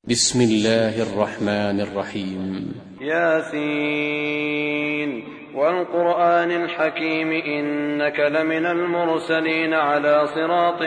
بسم الله الرحمن الرحيم. ياسين والقرآن الحكيم إنك لمن المرسلين على صراط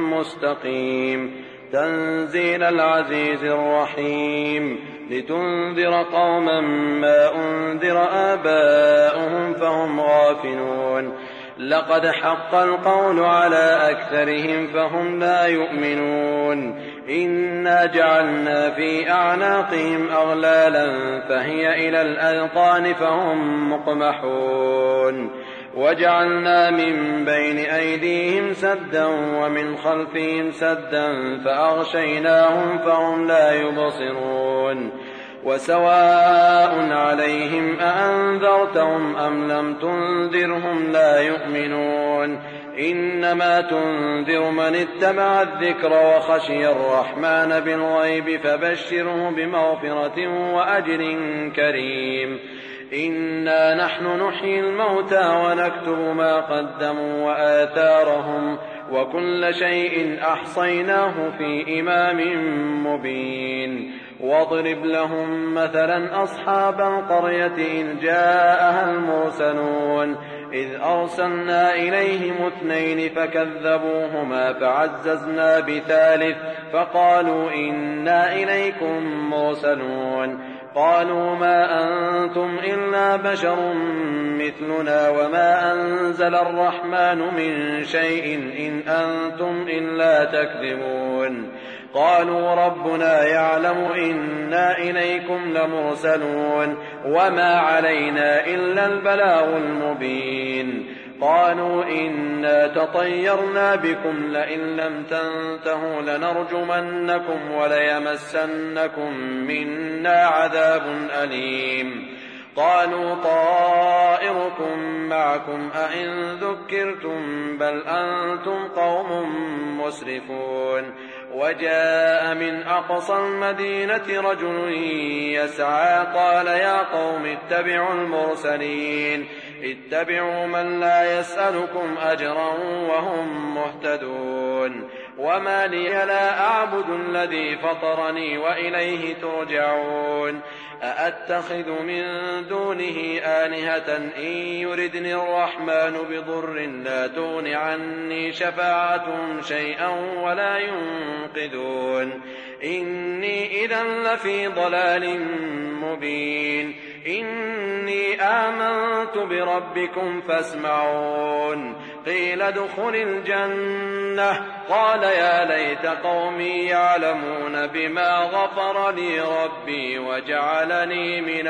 مستقيم تنزيل العزيز الرحيم لتنذر قوما ما أنذر آباؤهم فهم غافلون لقد حق القول على أكثرهم فهم لا يؤمنون إنا جعلنا في أعناقهم أغلالا فهي إلى الأذقان فهم مقمحون وجعلنا من بين أيديهم سدا ومن خلفهم سدا فأغشيناهم فهم لا يبصرون وسواء عليهم أأنذرتهم أم لم تنذرهم لا يؤمنون إنما تنذر من اتبع الذكر وخشي الرحمن بالغيب فبشره بمغفرة وأجر كريم إنا نحن نحيي الموتى ونكتب ما قدموا وآثارهم وكل شيء أحصيناه في إمام مبين واضرب لهم مثلا أصحاب القرية إذ جاءها المرسلون إذ أرسلنا إليهم 2 فكذبوهما فعززنا بثالث فقالوا إنا إليكم مرسلون قالوا ما أنتم إلا بشر مثلنا وما أنزل الرحمن من شيء إن أنتم إلا تكذبون قالوا ربنا يعلم إنا إليكم لمرسلون وما علينا إلا البلاغ المبين قالوا إنا تطيرنا بكم لئن لم تنتهوا لنرجمنكم وليمسنكم منا عذاب أليم قالوا طائركم معكم أئن ذكرتم بل أنتم قوم مسرفون وجاء من أقصى المدينة رجل يسعى قال يا قوم اتبعوا المرسلين اتبعوا من لا يسألكم أجرا وهم مهتدون وما لي لا أعبد الذي فطرني وإليه ترجعون أأتخذ من دونه آلهة إن يردني الرحمن بضر لا تغن عني شفاعتهم شيئا ولا ينقذون إني إذا لفي ضلال مبين إني آمنت بربكم فاسمعون قيل ادخل الجنة قال يا ليت قومي يعلمون بما غفر لي ربي وجعلني من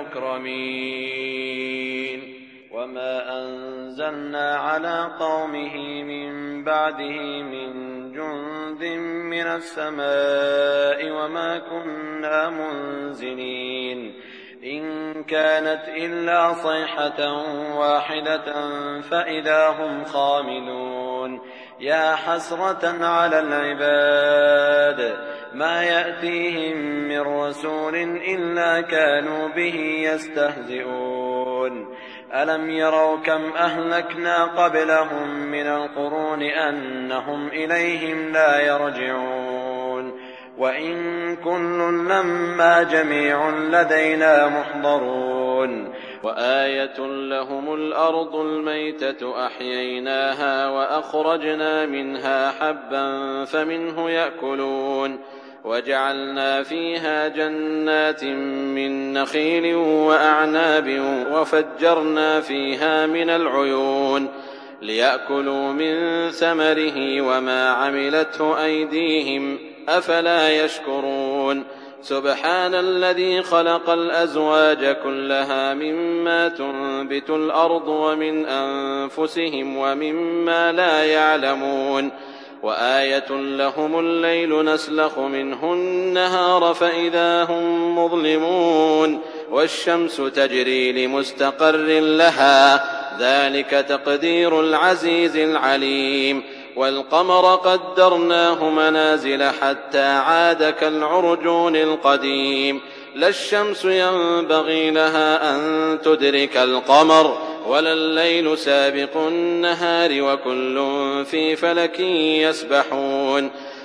المكرمين وما أنزلنا على قومه من بعده من جند من السماء وما كنا منزلين إن كانت إلا صيحة واحدة فإذا هم خامدون يا حسرة على العباد ما يأتيهم من رسول إلا كانوا به يستهزئون ألم يروا كم أهلكنا قبلهم من القرون أنهم إليهم لا يرجعون وإن كل لما جميع لدينا محضرون وآية لهم الأرض الميتة أحييناها وأخرجنا منها حبا فمنه يأكلون وجعلنا فيها جنات من نخيل وأعناب وفجرنا فيها من العيون ليأكلوا من ثمره وما عملته أيديهم أفلا يشكرون سبحان الذي خلق الأزواج كلها مما تنبت الأرض ومن أنفسهم ومما لا يعلمون وآية لهم الليل نسلخ منه النهار فإذا هم مظلمون والشمس تجري لمستقر لها ذلك تقدير العزيز العليم والقمر قدرناه منازل حتى عاد كالعرجون القديم لا الشمس ينبغي لها أن تدرك القمر ولا الليل سابق النهار وكل في فلك يسبحون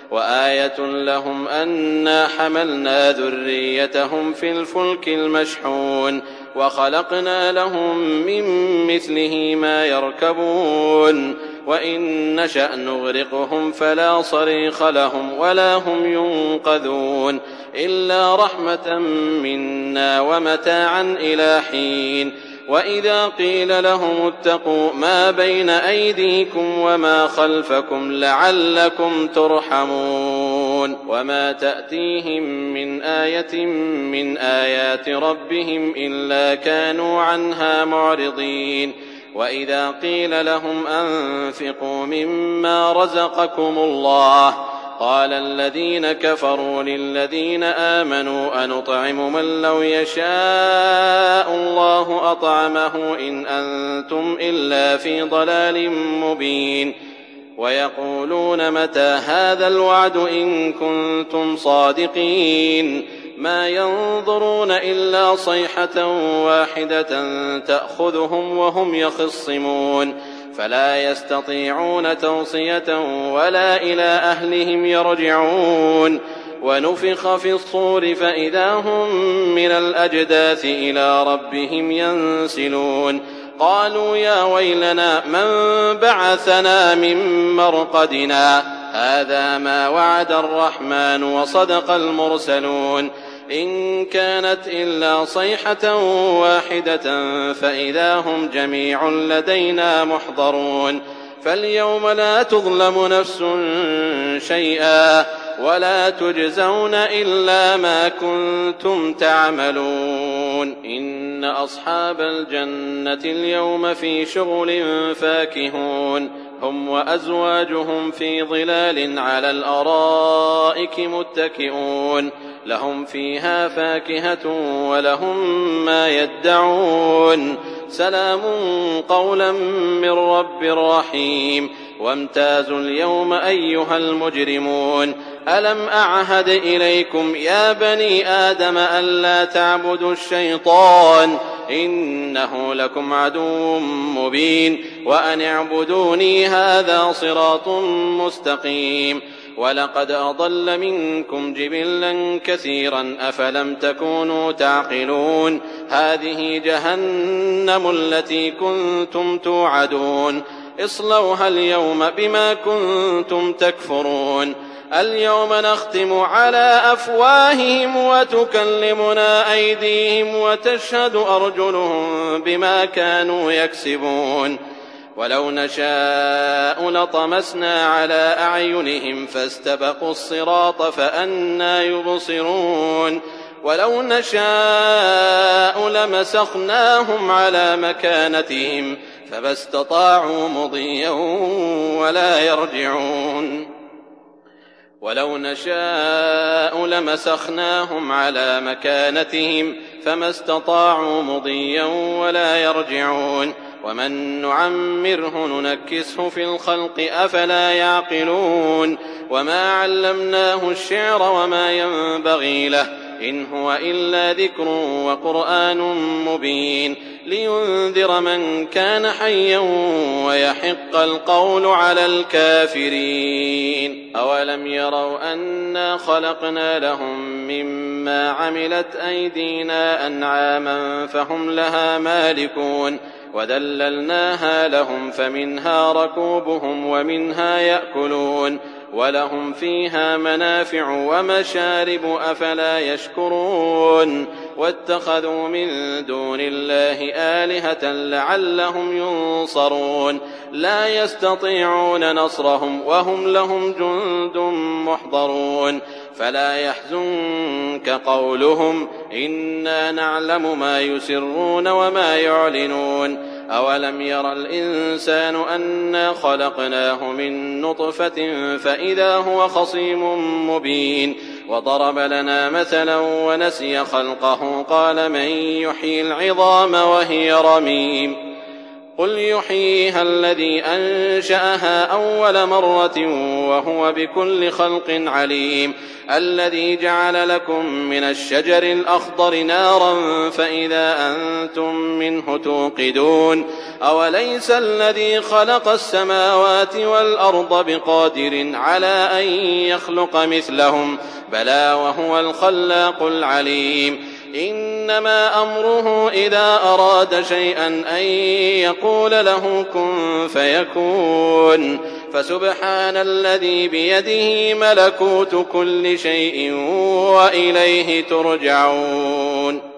وآية لهم أنا حملنا ذريتهم في الفلك المشحون وخلقنا لهم من مثله ما يركبون وإن نشأ نغرقهم فلا صريخ لهم ولا هم ينقذون إلا رحمة منا ومتاعا إلى حين. وإذا قيل لهم اتقوا ما بين أيديكم وما خلفكم لعلكم ترحمون وما تأتيهم من آية من آيات ربهم إلا كانوا عنها معرضين. وإذا قيل لهم أنفقوا مما رزقكم الله قال الذين كفروا للذين آمنوا أنطعم من لو يشاء الله أطعمه إن أنتم إلا في ضلال مبين. ويقولون متى هذا الوعد إن كنتم صادقين ما ينظرون إلا صيحة واحدة تأخذهم وهم يخصمون فلا يستطيعون توصية ولا إلى أهلهم يرجعون. ونفخ في الصور فإذا هم من الأجداث إلى ربهم ينسلون قالوا يا ويلنا من بعثنا من مرقدنا هذا ما وعد الرحمن وصدق المرسلون إن كانت إلا صيحة واحدة فإذا هم جميع لدينا محضرون. فاليوم لا تظلم نفس شيئا ولا تجزون إلا ما كنتم تعملون. إن أصحاب الجنة اليوم في شغل فاكهون هم وأزواجهم في ظلال على الأرائك متكئون لهم فيها فاكهة ولهم ما يدعون سلام قولا من رب رحيم. وامتازوا اليوم أيها المجرمون ألم أعهد إليكم يا بني آدم ألا تعبدوا الشيطان إنه لكم عدو مبين وأن اعبدوني هذا صراط مستقيم. ولقد أضل منكم جبلا كثيرا أفلم تكونوا تعقلون هذه جهنم التي كنتم توعدون اصلوها اليوم بما كنتم تكفرون. اليوم نختم على أفواههم وتكلمنا أيديهم وتشهد أرجلهم بما كانوا يكسبون. ولو نشاء لطمسنا على أعينهم فاستبقوا الصراط فأنى يبصرون. ولو نشاء لمسخناهم على مكانتهم فما استطاعوا مضيا ولا يرجعون. ولو نشاء لمسخناهم على مكانتهم فما استطاعوا مضيا ولا يرجعون. ومن نعمره ننكسه في الخلق أفلا يعقلون. وما علمناه الشعر وما ينبغي له إن هو إلا ذكر وقرآن مبين لينذر من كان حيا ويحق القول على الكافرين. أولم يروا أنا خلقنا لهم مما عملت أيدينا أنعاما فهم لها مالكون وذللناها لهم فمنها ركوبهم ومنها يأكلون ولهم فيها منافع ومشارب أفلا يشكرون. واتخذوا من دون الله آلهة لعلهم ينصرون لا يستطيعون نصرهم وهم لهم جند محضرون. فلا يحزنك قولهم إنا نعلم ما يسرون وما يعلنون. أولم ير الإنسان أنا خلقناه من نطفة فإذا هو خصيم مبين. وضرب لنا مثلا ونسي خلقه قال من يحيي العظام وهي رميم قل يحييها الذي أنشأها أول مرة وهو بكل خلق عليم الذي جعل لكم من الشجر الأخضر نارا فإذا أنتم منه توقدون أوليس الذي خلق السماوات والأرض بقادر على أن يخلق مثلهم بلى وهو الخلاق العليم إنما أمره إذا أراد شيئا أن يقول له كن فيكون فسبحان الذي بيده ملكوت كل شيء وإليه ترجعون